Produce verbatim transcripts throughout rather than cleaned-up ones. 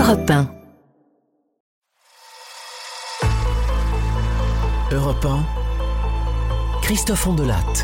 Europe un. Europe un, Christophe Ondelatte.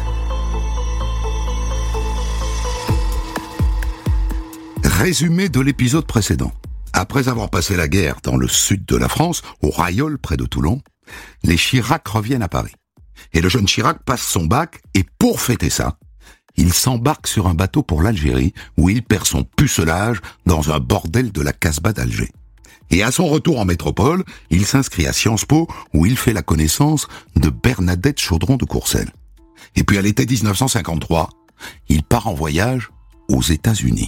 Résumé de l'épisode précédent. Après avoir passé la guerre dans le sud de la France, au Raillol près de Toulon, les Chirac reviennent à Paris. Et le jeune Chirac passe son bac et pour fêter ça, il s'embarque sur un bateau pour l'Algérie où il perd son pucelage dans un bordel de la Casbah d'Alger. Et à son retour en métropole, il s'inscrit à Sciences Po où il fait la connaissance de Bernadette Chaudron de Courcelles. Et puis à l'été dix-neuf cent cinquante-trois, il part en voyage aux États-Unis.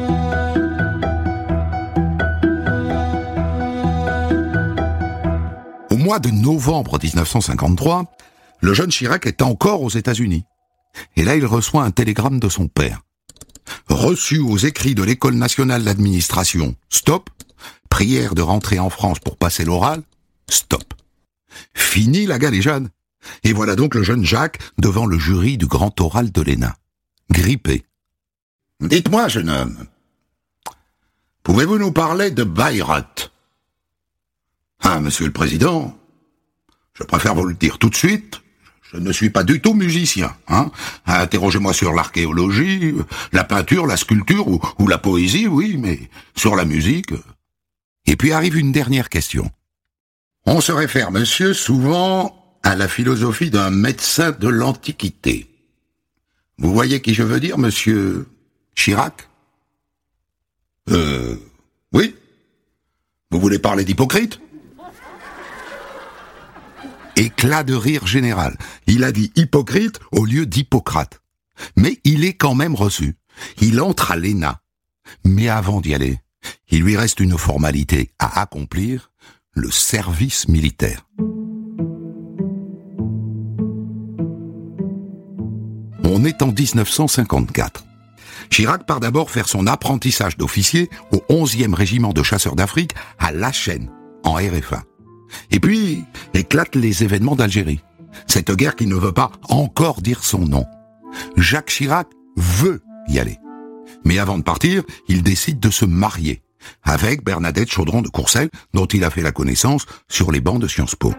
Au mois de novembre dix-neuf cent cinquante-trois, le jeune Chirac est encore aux États-Unis. Et là, il reçoit un télégramme de son père. Reçu aux écrits de l'École nationale d'administration, stop. Prière de rentrer en France pour passer l'oral, stop. Fini la galéjade. Et voilà donc le jeune Jacques devant le jury du grand oral de l'E N A. Grippé. Dites-moi, jeune homme, pouvez-vous nous parler de Bayreuth ? Ah, monsieur le président, je préfère vous le dire tout de suite, je ne suis pas du tout musicien, hein. Interrogez-moi sur l'archéologie, la peinture, la sculpture ou, ou la poésie, oui, mais sur la musique... Et puis arrive une dernière question. On se réfère, monsieur, souvent à la philosophie d'un médecin de l'Antiquité. Vous voyez qui je veux dire, monsieur Chirac ? Euh... Oui ? Vous voulez parler d'Hippocrate ? Éclat de rire général. Il a dit Hippocrate au lieu d'Hippocrate. Mais il est quand même reçu. Il entre à l'E N A. Mais avant d'y aller, il lui reste une formalité à accomplir, le service militaire. On est en dix-neuf cent cinquante-quatre. Chirac part d'abord faire son apprentissage d'officier au onzième régiment de chasseurs d'Afrique à La Chaîne, en R F A. Et puis, éclatent les événements d'Algérie. Cette guerre qui ne veut pas encore dire son nom. Jacques Chirac veut y aller. Mais avant de partir, il décide de se marier avec Bernadette Chaudron de Courcelles, dont il a fait la connaissance sur les bancs de Sciences Po.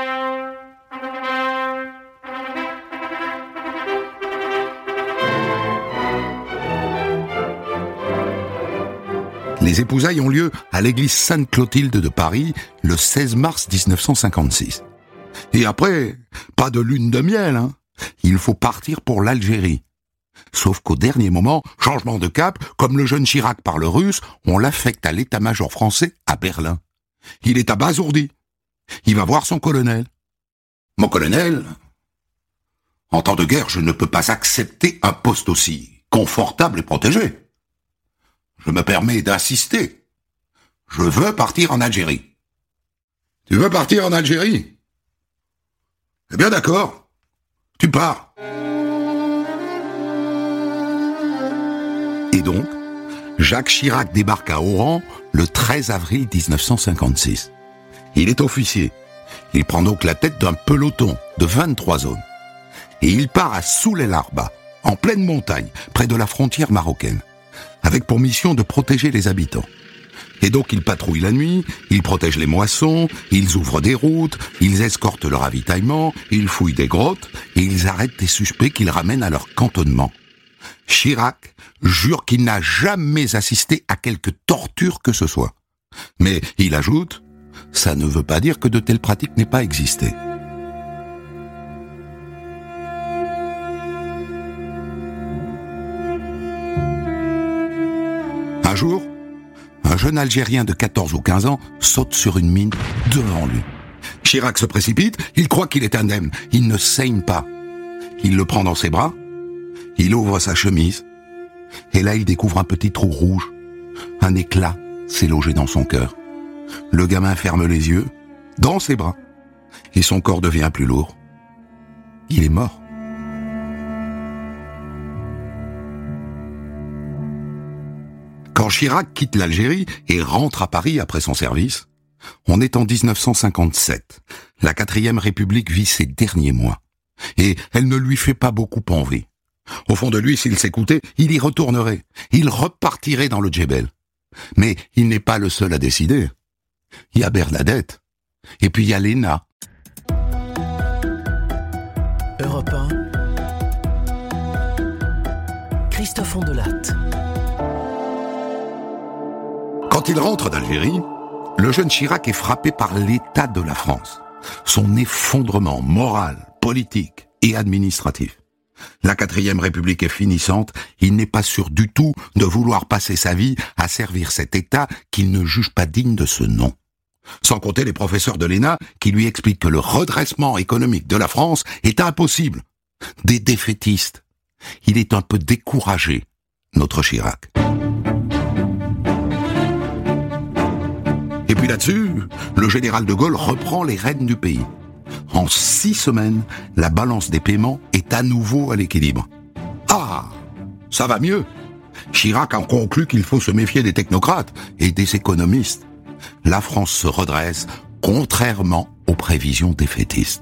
Les épousailles ont lieu à l'église Sainte-Clotilde de Paris le seize mars dix-neuf cent cinquante-six. Et après, pas de lune de miel, hein. Il faut partir pour l'Algérie. Sauf qu'au dernier moment, changement de cap, comme le jeune Chirac parle russe, on l'affecte à l'état-major français à Berlin. Il est abasourdi. Il va voir son colonel. Mon colonel, en temps de guerre, je ne peux pas accepter un poste aussi confortable et protégé. Je me permets d'insister. Je veux partir en Algérie. Tu veux partir en Algérie ? Eh bien d'accord. Tu pars. Et donc, Jacques Chirac débarque à Oran le treize avril dix-neuf cent cinquante-six. Il est officier. Il prend donc la tête d'un peloton de vingt-trois hommes. Et il part à Soul El Arba, en pleine montagne, près de la frontière marocaine, avec pour mission de protéger les habitants. Et donc ils patrouillent la nuit, ils protègent les moissons, ils ouvrent des routes, ils escortent le ravitaillement, ils fouillent des grottes et ils arrêtent des suspects qu'ils ramènent à leur cantonnement. Chirac jure qu'il n'a jamais assisté à quelque torture que ce soit. Mais il ajoute, ça ne veut pas dire que de telles pratiques n'aient pas existé. Un jour, un jeune Algérien de quatorze ou quinze ans saute sur une mine devant lui. Chirac se précipite, il croit qu'il est indemne, il ne saigne pas. Il le prend dans ses bras, il ouvre sa chemise, et là il découvre un petit trou rouge. Un éclat s'est logé dans son cœur. Le gamin ferme les yeux, dans ses bras, et son corps devient plus lourd. Il est mort. Quand Chirac quitte l'Algérie et rentre à Paris après son service, on est en dix-neuf cent cinquante-sept. La quatrième République vit ses derniers mois. Et elle ne lui fait pas beaucoup envie. Au fond de lui, s'il s'écoutait, il y retournerait. Il repartirait dans le Djebel. Mais il n'est pas le seul à décider. Il y a Bernadette. Et puis il y a Léna. Europe un, Christophe Ondelatte. Quand il rentre d'Algérie, le jeune Chirac est frappé par l'état de la France, son effondrement moral, politique et administratif. La quatrième République est finissante, il n'est pas sûr du tout de vouloir passer sa vie à servir cet État qu'il ne juge pas digne de ce nom. Sans compter les professeurs de l'E N A qui lui expliquent que le redressement économique de la France est impossible. Des défaitistes. Il est un peu découragé, notre Chirac. Et puis là-dessus, le général de Gaulle reprend les rênes du pays. En six semaines, la balance des paiements est à nouveau à l'équilibre. Ah, ça va mieux. Chirac a conclu qu'il faut se méfier des technocrates et des économistes. La France se redresse, contrairement aux prévisions défaitistes.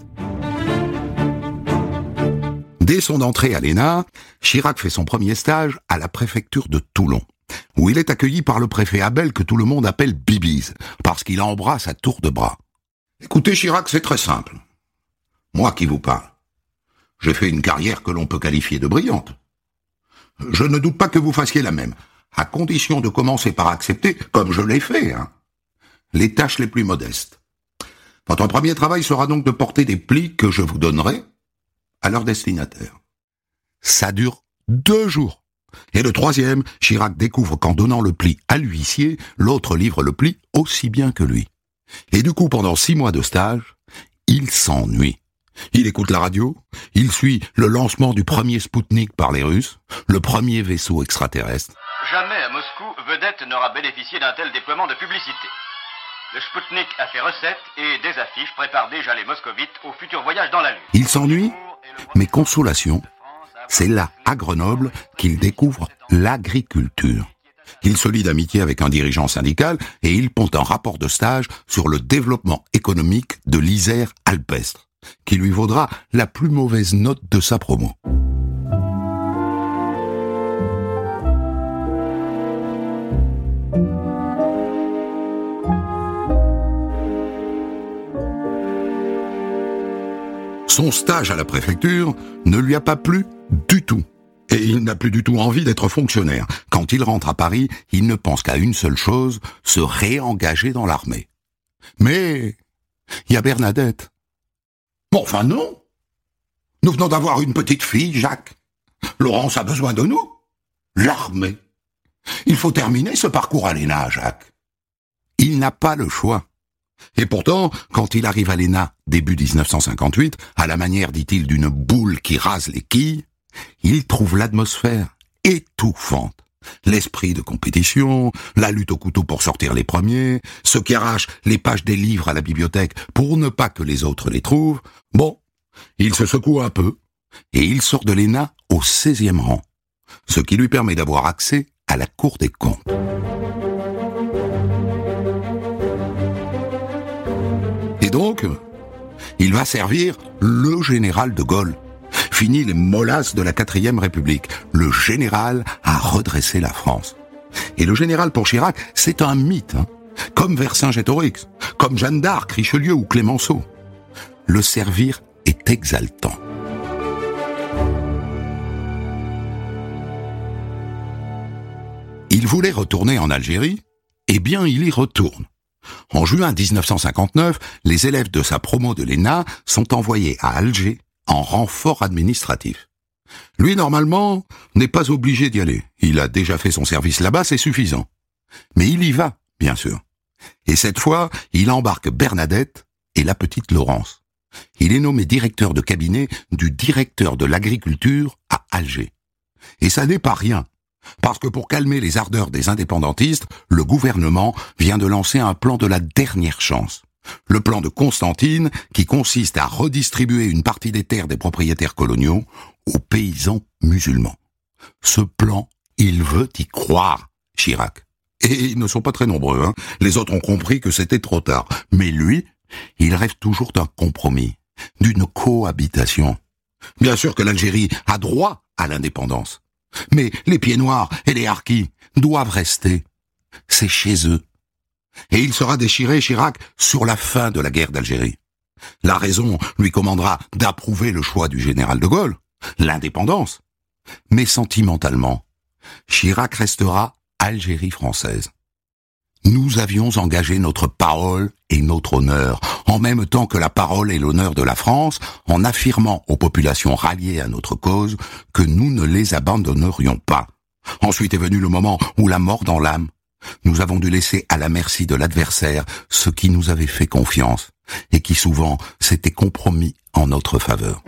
Dès son entrée à l'E N A, Chirac fait son premier stage à la préfecture de Toulon, où il est accueilli par le préfet Abel que tout le monde appelle Bibise, parce qu'il embrasse à tour de bras. Écoutez Chirac, c'est très simple. Moi qui vous parle, j'ai fait une carrière que l'on peut qualifier de brillante. Je ne doute pas que vous fassiez la même, à condition de commencer par accepter, comme je l'ai fait, hein, les tâches les plus modestes. Votre premier travail sera donc de porter des plis que je vous donnerai à leur destinataire. Ça dure deux jours. Et le troisième, Chirac découvre qu'en donnant le pli à l'huissier, l'autre livre le pli aussi bien que lui. Et du coup, pendant six mois de stage, il s'ennuie. Il écoute la radio, il suit le lancement du premier Spoutnik par les Russes, le premier vaisseau extraterrestre. Jamais à Moscou, vedette n'aura bénéficié d'un tel déploiement de publicité. Le Spoutnik a fait recette et des affiches préparent déjà les moscovites au futur voyage dans la Lune. Il s'ennuie, mais consolation, c'est là, à Grenoble, qu'il découvre l'agriculture. Il se lie d'amitié avec un dirigeant syndical et il pond un rapport de stage sur le développement économique de l'Isère alpestre, qui lui vaudra la plus mauvaise note de sa promo. Son stage à la préfecture ne lui a pas plu du tout. Et il n'a plus du tout envie d'être fonctionnaire. Quand il rentre à Paris, il ne pense qu'à une seule chose, se réengager dans l'armée. Mais il y a Bernadette. Bon, enfin non. Nous venons d'avoir une petite fille, Jacques. Laurence a besoin de nous. L'armée. Il faut terminer ce parcours à l'E N A, Jacques. Il n'a pas le choix. Et pourtant, quand il arrive à l'E N A, début dix-neuf cent cinquante-huit, à la manière, dit-il, d'une boule qui rase les quilles, il trouve l'atmosphère étouffante. L'esprit de compétition, la lutte au couteau pour sortir les premiers, ceux qui arrachent les pages des livres à la bibliothèque pour ne pas que les autres les trouvent. Bon, il se secoue un peu, et il sort de l'E N A au seizième rang, ce qui lui permet d'avoir accès à la Cour des comptes. Et donc, il va servir le général de Gaulle. Fini les molasses de la quatrième République. Le général a redressé la France. Et le général pour Chirac, c'est un mythe, hein, comme Vercingétorix, comme Jeanne d'Arc, Richelieu ou Clémenceau. Le servir est exaltant. Il voulait retourner en Algérie, eh bien il y retourne. En juin dix-neuf cent cinquante-neuf, les élèves de sa promo de l'E N A sont envoyés à Alger en renfort administratif. Lui, normalement, n'est pas obligé d'y aller. Il a déjà fait son service là-bas, c'est suffisant. Mais il y va, bien sûr. Et cette fois, il embarque Bernadette et la petite Laurence. Il est nommé directeur de cabinet du directeur de l'agriculture à Alger. Et ça n'est pas rien. Parce que pour calmer les ardeurs des indépendantistes, le gouvernement vient de lancer un plan de la dernière chance. Le plan de Constantine, qui consiste à redistribuer une partie des terres des propriétaires coloniaux aux paysans musulmans. Ce plan, il veut y croire, Chirac. Et ils ne sont pas très nombreux, hein. Les autres ont compris que c'était trop tard. Mais lui, il rêve toujours d'un compromis, d'une cohabitation. Bien sûr que l'Algérie a droit à l'indépendance. Mais les pieds noirs et les harkis doivent rester. c'est chez eux. Et il sera déchiré, Chirac, sur la fin de la guerre d'Algérie. La raison lui commandera d'approuver le choix du général de Gaulle, l'indépendance. Mais sentimentalement, Chirac restera Algérie française. Nous avions engagé notre parole et notre honneur, en même temps que la parole et l'honneur de la France, en affirmant aux populations ralliées à notre cause que nous ne les abandonnerions pas. Ensuite est venu le moment où la mort dans l'âme. Nous avons dû laisser à la merci de l'adversaire ce qui nous avait fait confiance et qui souvent s'était compromis en notre faveur.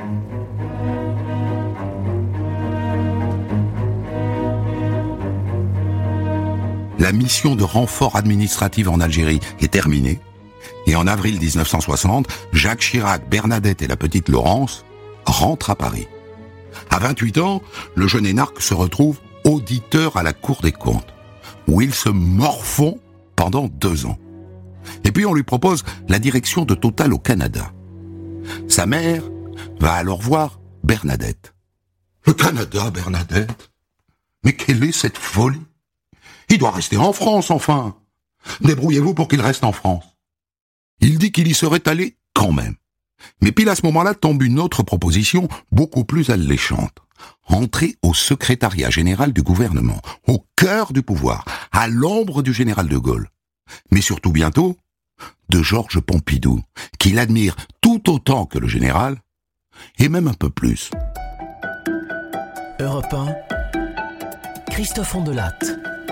La mission de renfort administratif en Algérie est terminée, et en avril dix-neuf cent soixante, Jacques Chirac, Bernadette et la petite Laurence rentrent à Paris. À vingt-huit ans, le jeune énarque se retrouve auditeur à la Cour des comptes, où il se morfond pendant deux ans. Et puis on lui propose la direction de Total au Canada. Sa mère va alors voir Bernadette. « Le Canada, Bernadette? Mais quelle est cette folie? Il doit rester en France, enfin. Débrouillez-vous pour qu'il reste en France. » Il dit qu'il y serait allé quand même. Mais pile à ce moment-là tombe une autre proposition beaucoup plus alléchante. Entrer au secrétariat général du gouvernement, au cœur du pouvoir, à l'ombre du général de Gaulle. Mais surtout bientôt, de Georges Pompidou, qu'il admire tout autant que le général, et même un peu plus. Europe un, Christophe Ondelatte.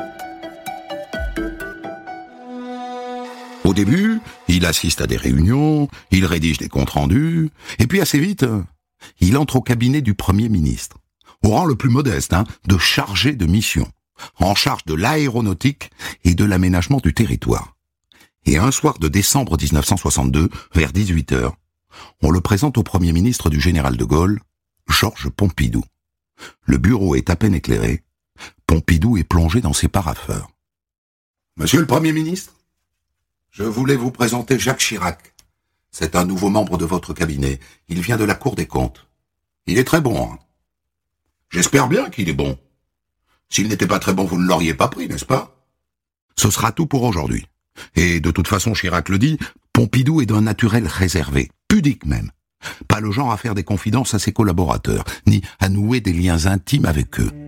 Au début, il assiste à des réunions, il rédige des comptes rendus, et puis assez vite, il entre au cabinet du Premier ministre, au rang le plus modeste, hein, de chargé de mission, en charge de l'aéronautique et de l'aménagement du territoire. Et un soir de décembre dix-neuf cent soixante-deux, vers dix-huit heures, on le présente au Premier ministre du général de Gaulle, Georges Pompidou. Le bureau est à peine éclairé, Pompidou est plongé dans ses parapheurs. « Monsieur le Premier ministre, je voulais vous présenter Jacques Chirac. C'est un nouveau membre de votre cabinet. Il vient de la Cour des comptes. Il est très bon, hein. J'espère bien qu'il est bon. S'il n'était pas très bon, vous ne l'auriez pas pris, n'est-ce pas? Ce sera tout pour aujourd'hui. Et de toute façon, Chirac le dit, Pompidou est d'un naturel réservé, pudique même. Pas le genre à faire des confidences à ses collaborateurs, ni à nouer des liens intimes avec eux.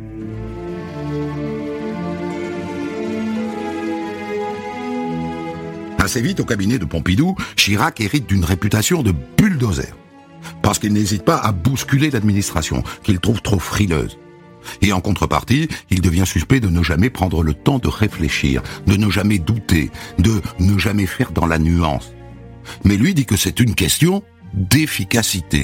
Assez vite, au cabinet de Pompidou, Chirac hérite d'une réputation de bulldozer. Parce qu'il n'hésite pas à bousculer l'administration, qu'il trouve trop frileuse. Et en contrepartie, il devient suspect de ne jamais prendre le temps de réfléchir, de ne jamais douter, de ne jamais faire dans la nuance. Mais lui dit que c'est une question d'efficacité.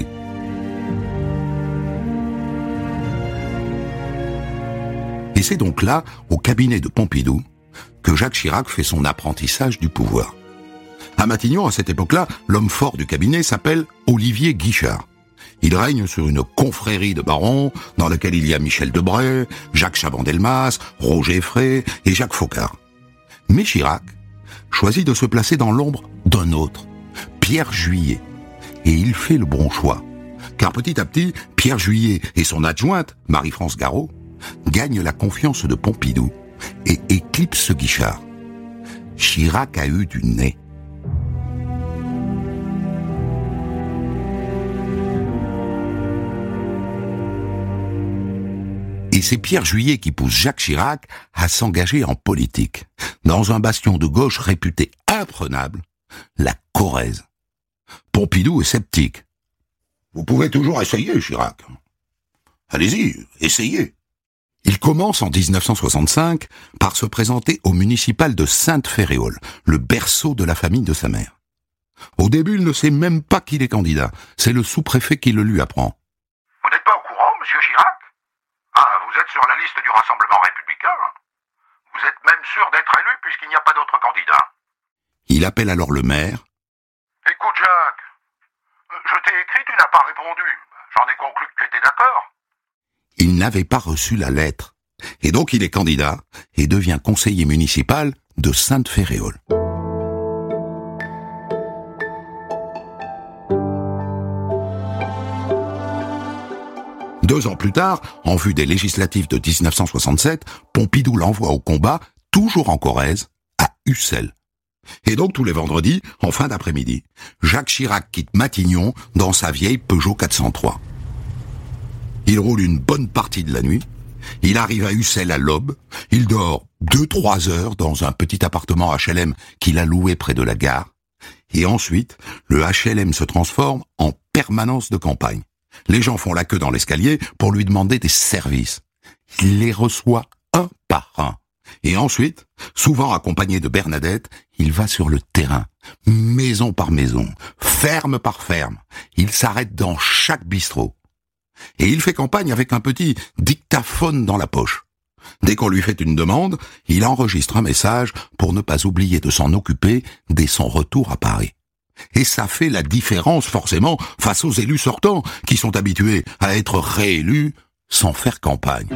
Et c'est donc là, au cabinet de Pompidou, que Jacques Chirac fait son apprentissage du pouvoir. À Matignon, à cette époque-là, l'homme fort du cabinet s'appelle Olivier Guichard. Il règne sur une confrérie de barons, dans laquelle il y a Michel Debré, Jacques Chaban-Delmas, Roger Frey et Jacques Foccart. Mais Chirac choisit de se placer dans l'ombre d'un autre, Pierre Juillet. Et il fait le bon choix. Car petit à petit, Pierre Juillet et son adjointe, Marie-France Garot, gagnent la confiance de Pompidou et éclipsent Guichard. Chirac a eu du nez. Et c'est Pierre Juillet qui pousse Jacques Chirac à s'engager en politique, dans un bastion de gauche réputé imprenable, la Corrèze. Pompidou est sceptique. « Vous pouvez toujours essayer, Chirac. Allez-y, essayez. » Il commence en dix-neuf cent soixante-cinq par se présenter au municipal de Sainte-Féréole, le berceau de la famille de sa mère. Au début, il ne sait même pas qu'il est candidat. C'est le sous-préfet qui le lui apprend. « Vous n'êtes pas au courant, monsieur Chirac? Ah, vous êtes sur la liste du Rassemblement républicain. Vous êtes même sûr d'être élu puisqu'il n'y a pas d'autre candidat. » Il appelle alors le maire. « Écoute, Jacques, je t'ai écrit, tu n'as pas répondu. J'en ai conclu que tu étais d'accord. » Il n'avait pas reçu la lettre. Et donc il est candidat et devient conseiller municipal de Sainte-Féréole. Deux ans plus tard, en vue des législatives de dix-neuf cent soixante-sept, Pompidou l'envoie au combat toujours en Corrèze, à Ussel. Et donc tous les vendredis, en fin d'après-midi, Jacques Chirac quitte Matignon dans sa vieille Peugeot quatre cent trois. Il roule une bonne partie de la nuit, il arrive à Ussel à l'aube, il dort deux trois heures dans un petit appartement H L M qu'il a loué près de la gare, et ensuite, le H L M se transforme en permanence de campagne. Les gens font la queue dans l'escalier pour lui demander des services. Il les reçoit un par un. Et ensuite, souvent accompagné de Bernadette, il va sur le terrain, maison par maison, ferme par ferme. Il s'arrête dans chaque bistrot. Et il fait campagne avec un petit dictaphone dans la poche. Dès qu'on lui fait une demande, il enregistre un message pour ne pas oublier de s'en occuper dès son retour à Paris. Et ça fait la différence forcément face aux élus sortants qui sont habitués à être réélus sans faire campagne.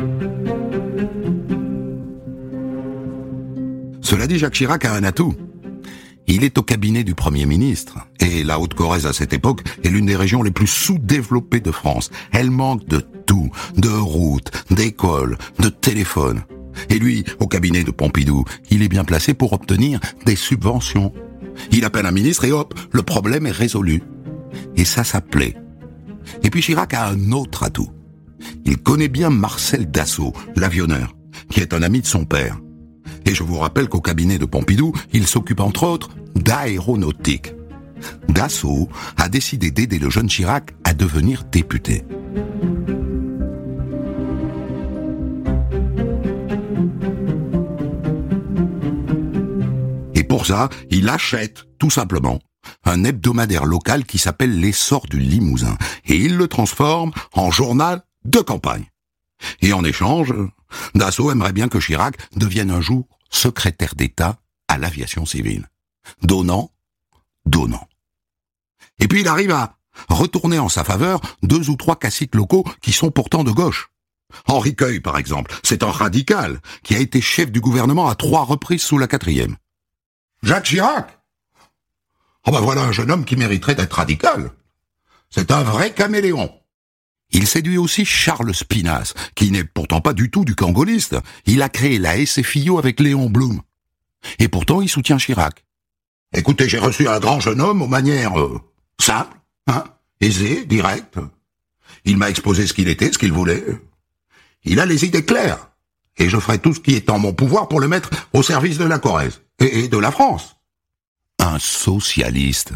Cela dit, Jacques Chirac a un atout. Il est au cabinet du Premier ministre. Et la Haute-Corrèze à cette époque est l'une des régions les plus sous-développées de France. Elle manque de tout, de routes, d'écoles, de téléphones. Et lui, au cabinet de Pompidou, il est bien placé pour obtenir des subventions. Il appelle un ministre et hop, le problème est résolu. Et ça, ça plaît. Et puis Chirac a un autre atout. Il connaît bien Marcel Dassault, l'avionneur, qui est un ami de son père. Et je vous rappelle qu'au cabinet de Pompidou, il s'occupe entre autres d'aéronautique. Dassault a décidé d'aider le jeune Chirac à devenir député. Et pour ça, il achète, tout simplement, un hebdomadaire local qui s'appelle l'Essor du Limousin. Et il le transforme en journal de campagne. Et en échange, Dassault aimerait bien que Chirac devienne un jour secrétaire d'État à l'aviation civile. Donnant, donnant. Et puis il arrive à retourner en sa faveur deux ou trois caciques locaux qui sont pourtant de gauche. Henri Queuille, par exemple, c'est un radical qui a été chef du gouvernement à trois reprises sous la quatrième. Jacques Chirac? Oh ben voilà un jeune homme qui mériterait d'être radical. C'est un vrai caméléon. Il séduit aussi Charles Spinasse, qui n'est pourtant pas du tout du camp gaulliste. Il a créé la S F I O avec Léon Blum. Et pourtant, il soutient Chirac. Écoutez, j'ai reçu un grand jeune homme aux manières euh, simples, hein, aisées, directes. Il m'a exposé ce qu'il était, ce qu'il voulait. Il a les idées claires. Et je ferai tout ce qui est en mon pouvoir pour le mettre au service de la Corrèze et, et de la France. Un socialiste.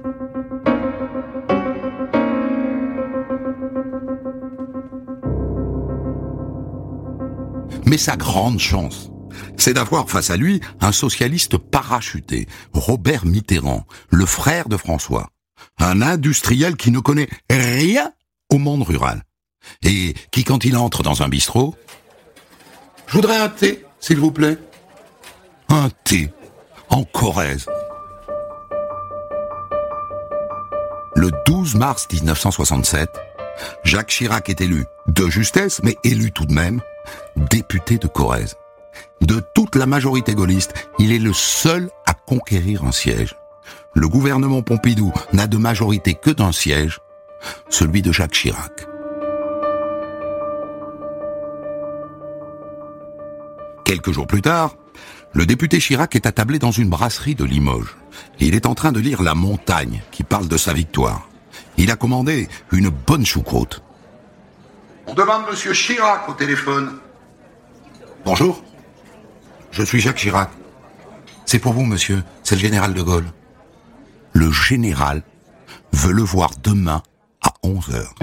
Mais sa grande chance, c'est d'avoir face à lui un socialiste parachuté, Robert Mitterrand, le frère de François, un industriel qui ne connaît rien au monde rural, et qui, quand il entre dans un bistrot, « Je voudrais un thé, s'il vous plaît. » Un thé, en Corrèze. Le douze mars mille neuf cent soixante-sept, Jacques Chirac est élu, de justesse, mais élu tout de même, député de Corrèze. De toute la majorité gaulliste, il est le seul à conquérir un siège. Le gouvernement Pompidou n'a de majorité que d'un siège, celui de Jacques Chirac. Quelques jours plus tard, le député Chirac est attablé dans une brasserie de Limoges. Il est en train de lire La Montagne, qui parle de sa victoire. Il a commandé une bonne choucroute. On demande Monsieur Chirac au téléphone. Bonjour, je suis Jacques Chirac. C'est pour vous, monsieur, c'est le général de Gaulle. Le général veut le voir demain à onze heures.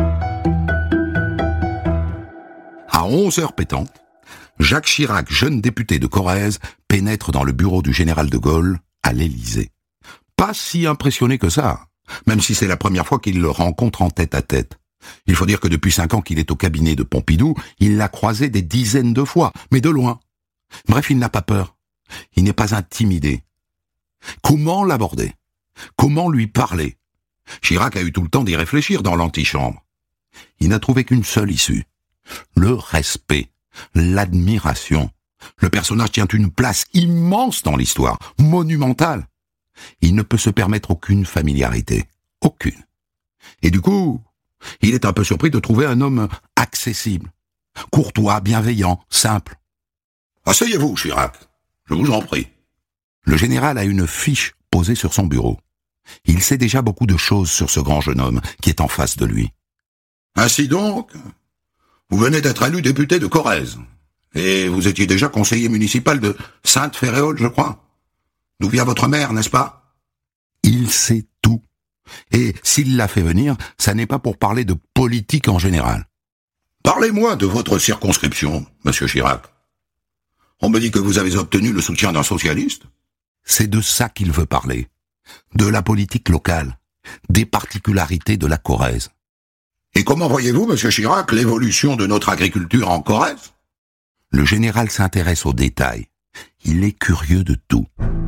À onze heures pétantes, Jacques Chirac, jeune député de Corrèze, pénètre dans le bureau du général de Gaulle à l'Élysée. Pas si impressionné que ça, même si c'est la première fois qu'il le rencontre en tête à tête. Il faut dire que depuis cinq ans qu'il est au cabinet de Pompidou, il l'a croisé des dizaines de fois, mais de loin. Bref, il n'a pas peur. Il n'est pas intimidé. Comment l'aborder? Comment lui parler? Chirac a eu tout le temps d'y réfléchir dans l'antichambre. Il n'a trouvé qu'une seule issue. Le respect, l'admiration. Le personnage tient une place immense dans l'histoire, monumentale. Il ne peut se permettre aucune familiarité. Aucune. Et du coup, il est un peu surpris de trouver un homme accessible, courtois, bienveillant, simple. « Asseyez-vous, Chirac. Je vous en prie. Le général a une fiche posée sur son bureau. Il sait déjà beaucoup de choses sur ce grand jeune homme qui est en face de lui. Ainsi donc, vous venez d'être élu député de Corrèze. Et vous étiez déjà conseiller municipal de Sainte-Féréole, je crois. D'où vient votre mère, n'est-ce pas? Il sait tout. Et s'il l'a fait venir, ça n'est pas pour parler de politique en général. Parlez-moi de votre circonscription, monsieur Chirac. On me dit que vous avez obtenu le soutien d'un socialiste. C'est de ça qu'il veut parler. De la politique locale, des particularités de la Corrèze. Et comment voyez-vous, monsieur Chirac, l'évolution de notre agriculture en Corrèze? Le général s'intéresse aux détails. Il est curieux de tout.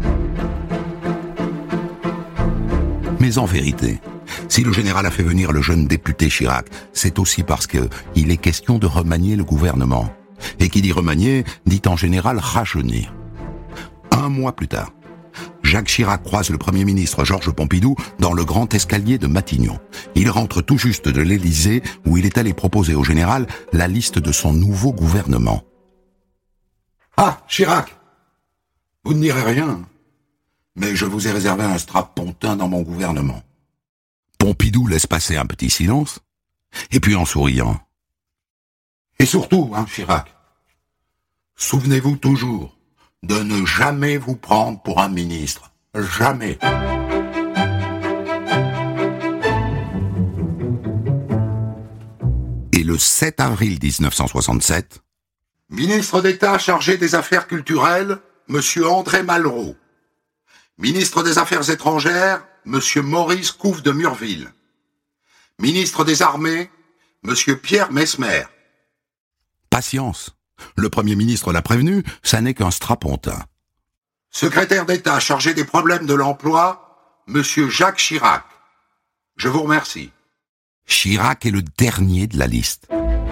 Mais en vérité, si le général a fait venir le jeune député Chirac, c'est aussi parce que il est question de remanier le gouvernement. Et qui dit remanier, dit en général rajeunir. Un mois plus tard, Jacques Chirac croise le Premier ministre Georges Pompidou dans le grand escalier de Matignon. Il rentre tout juste de l'Élysée où il est allé proposer au général la liste de son nouveau gouvernement. « Ah, Chirac, vous ne direz rien, mais je vous ai réservé un strapontin dans mon gouvernement. » Pompidou laisse passer un petit silence, et puis en souriant. « Et surtout, hein, Chirac, souvenez-vous toujours de ne jamais vous prendre pour un ministre. Jamais. » Et le sept avril dix-neuf cent soixante-sept, ministre d'État chargé des Affaires culturelles, monsieur André Malraux. Ministre des Affaires étrangères, monsieur Maurice Couve de Murville. Ministre des Armées, monsieur Pierre Mesmer. Patience. Le Premier ministre l'a prévenu, ça n'est qu'un strapontin. Secrétaire d'État chargé des problèmes de l'emploi, monsieur Jacques Chirac. Je vous remercie. Chirac est le dernier de la liste.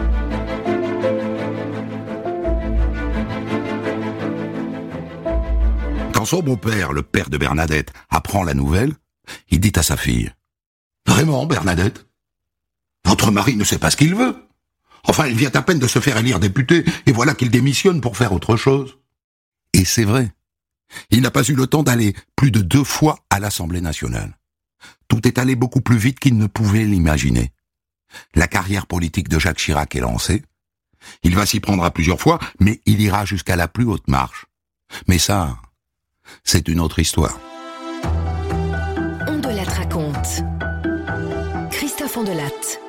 Quand son beau-père, le père de Bernadette, apprend la nouvelle, il dit à sa fille « Vraiment, Bernadette? Votre mari ne sait pas ce qu'il veut. Enfin, il vient à peine de se faire élire député, et voilà qu'il démissionne pour faire autre chose. » Et c'est vrai. Il n'a pas eu le temps d'aller plus de deux fois à l'Assemblée nationale. Tout est allé beaucoup plus vite qu'il ne pouvait l'imaginer. La carrière politique de Jacques Chirac est lancée. Il va s'y prendre à plusieurs fois, mais il ira jusqu'à la plus haute marche. Mais ça, c'est une autre histoire. On de la raconte. Christophe Ondelatte.